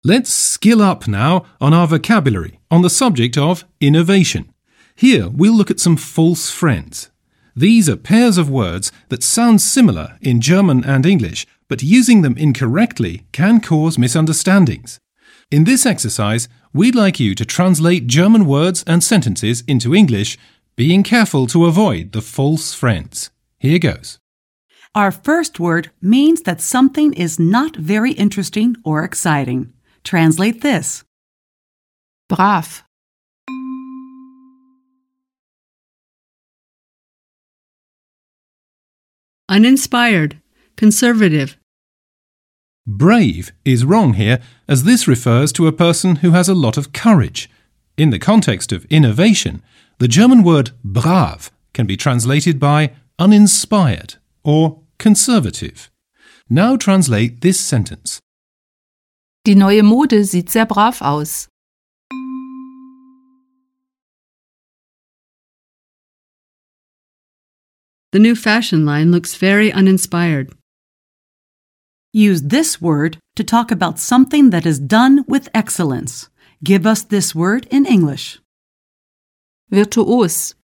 Let's skill up now on our vocabulary on the subject of innovation. Here we'll look at some false friends. These are pairs of words that sound similar in German and English, but using them incorrectly can cause misunderstandings. In this exercise, we'd like you to translate German words and sentences into English, being careful to avoid the false friends. Here goes. Our first word means that something is not very interesting or exciting. Translate this. Brav. Uninspired, conservative. Brave is wrong here, as this refers to a person who has a lot of courage. In the context of innovation, the German word brav can be translated by uninspired or conservative. Now translate this sentence. Die neue Mode sieht sehr brav aus. The new fashion line looks very uninspired. Use this word to talk about something that is done with excellence. Give us this word in English. Virtuos.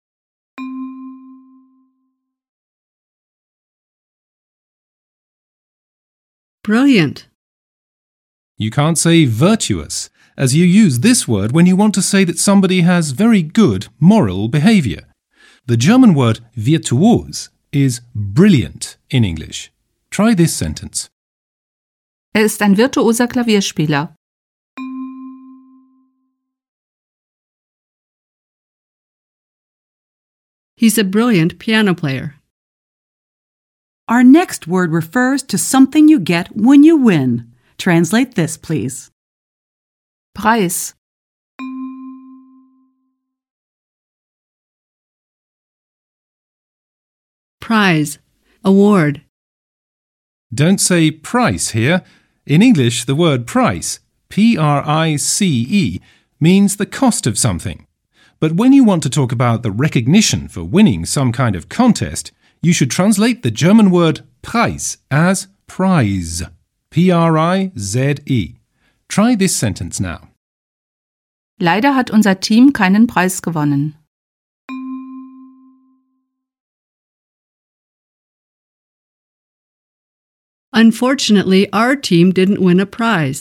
Brilliant. You can't say virtuous, as you use this word when you want to say that somebody has very good moral behavior. The German word virtuos is brilliant in English. Try this sentence. Ist ein virtuoser Klavierspieler. He's a brilliant piano player. Our next word refers to something you get when you win. Translate this, please. Preis. Prize, award. Don't say price here. In English, the word price, P-R-I-C-E, means the cost of something. But when you want to talk about the recognition for winning some kind of contest, you should translate the German word Preis as prize. P-R-I-Z-E. Try this sentence now. Leider hat unser Team keinen Preis gewonnen. Unfortunately, our team didn't win a prize.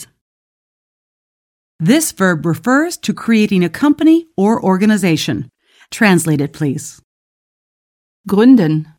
This verb refers to creating a company or organization. Translate it, please. Gründen.